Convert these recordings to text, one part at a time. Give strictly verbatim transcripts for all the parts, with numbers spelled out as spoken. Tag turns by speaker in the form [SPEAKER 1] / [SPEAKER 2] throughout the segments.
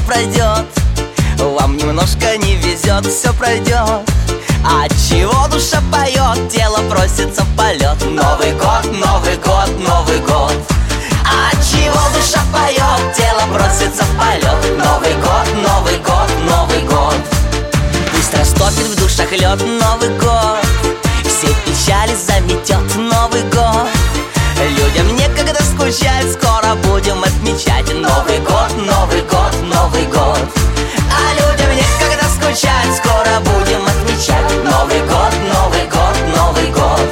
[SPEAKER 1] пройдет. Вам немножко не везет, все пройдет. А чего душа поет, тело просится в полет. Новый год, Новый год, Новый год. А чего душа поет, тело просится в полет. Новый год, Новый год, Новый год. Пусть растопит в душах лед Новый год, все печали заметет Новый год. Людям некогда скучать, скоро будем отмечать Новый год, Новый год, Новый год. А людям некогда скучать, скоро будем отмечать Новый год, Новый год, Новый год.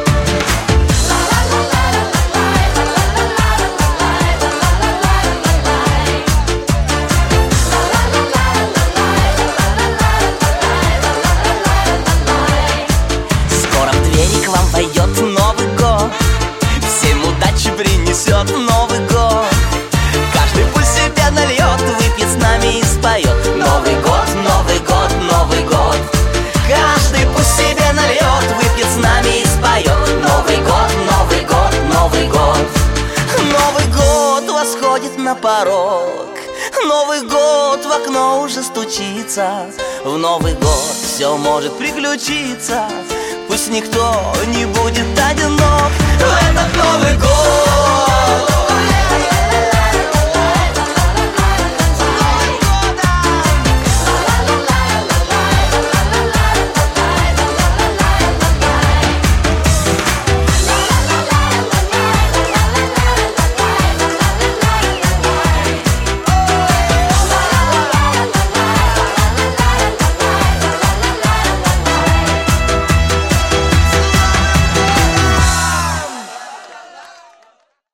[SPEAKER 1] Скоро в двери к вам войдет Новый год, всем удачи принесет Новый год. Каждый пусть себе нальет, выпьет с нами и споет Новый год, Новый год, Новый год. Каждый пусть себе нальет, выпьет с нами и споет Новый год, Новый год, Новый год. Новый год восходит на порог, Новый год в окно уже стучится. В Новый год все может приключиться, пусть никто не будет одинок в этот Новый год.